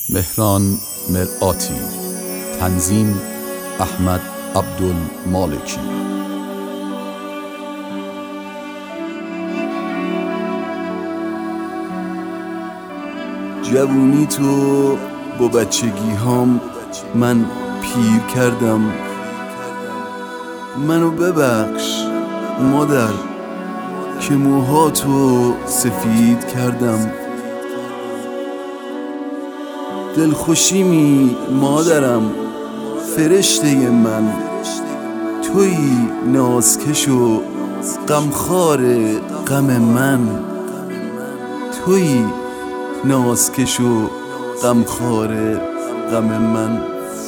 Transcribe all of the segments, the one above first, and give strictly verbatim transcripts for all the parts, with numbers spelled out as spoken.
مهران مرآتی. تنظیم احمد عبدالمالکی. جوونی تو با بچگی هام من پیر کردم. منو ببخش مادر که موهاتو سفید کردم. دلخوشیمی مادرم فرشته من، تویی نازکش و غمخوار غم من. تویی نازکش و غمخوار غم من.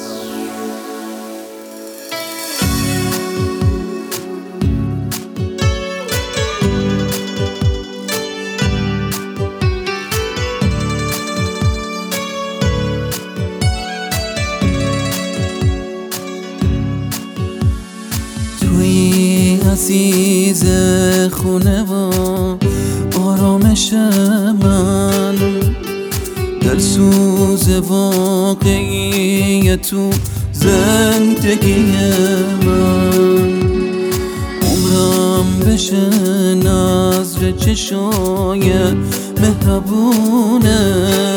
توی عزیز خونه و آرامش من، دلسوز واقعی تو زندگی من. عمرم بشه نظر چشای مهربونه،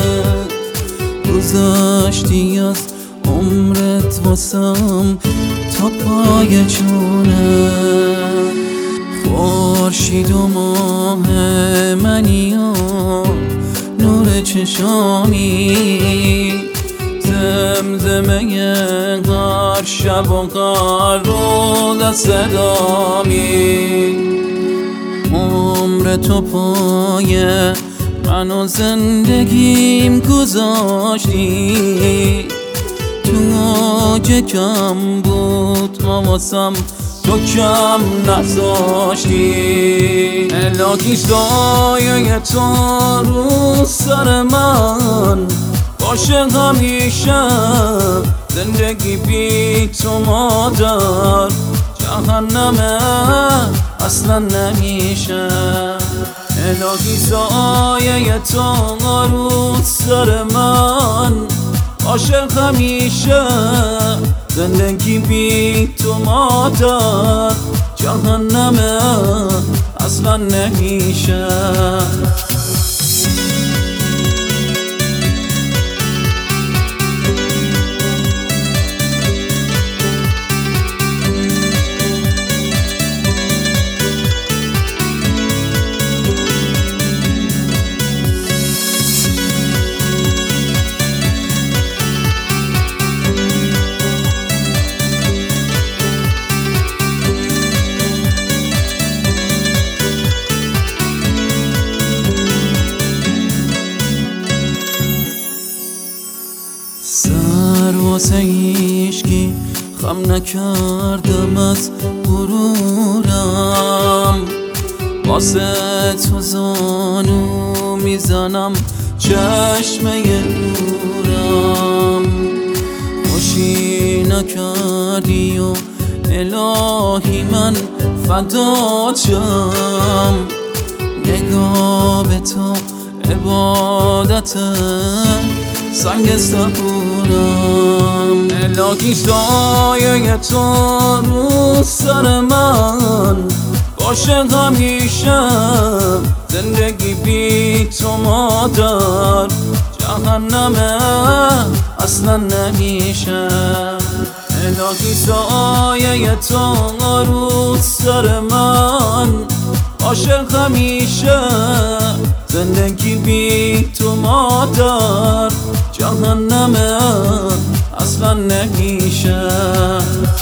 گذشتی از عمرت واسم تا پای چونه. خورشید و ماه منی و نور چشامی، زمزمه هر شب و هر روز صدامی. عمر تو پای من و زندگیم گذاشتی، تو آج کم بود حواسم تو کم نذاشتی. الهی سایه تو رو سر من باشه همیشه، زندگی بی تو مادر جهنمه اصلا نمیشه. الهی سایه تو رو سر من باشه همیشه، زندگی بی تو مادر جهنمه اصلا نمیشه. سر واسه هیچکی خم نکردم از غرورم، واسه تو زانو میزنم چشمه نورم. خوشی نکردی و الهی من فدات شم، نگاه به تو عبادته سنگ صبورم. الهی سایه تو رو سر من باشه همیشه، زندگی بی تو مادر جهنمه اصلا نمیشه. الهی سایه تو رو سر من باشه همیشه، زندگی بی تو مادر جهنمه اصلا نمیشه.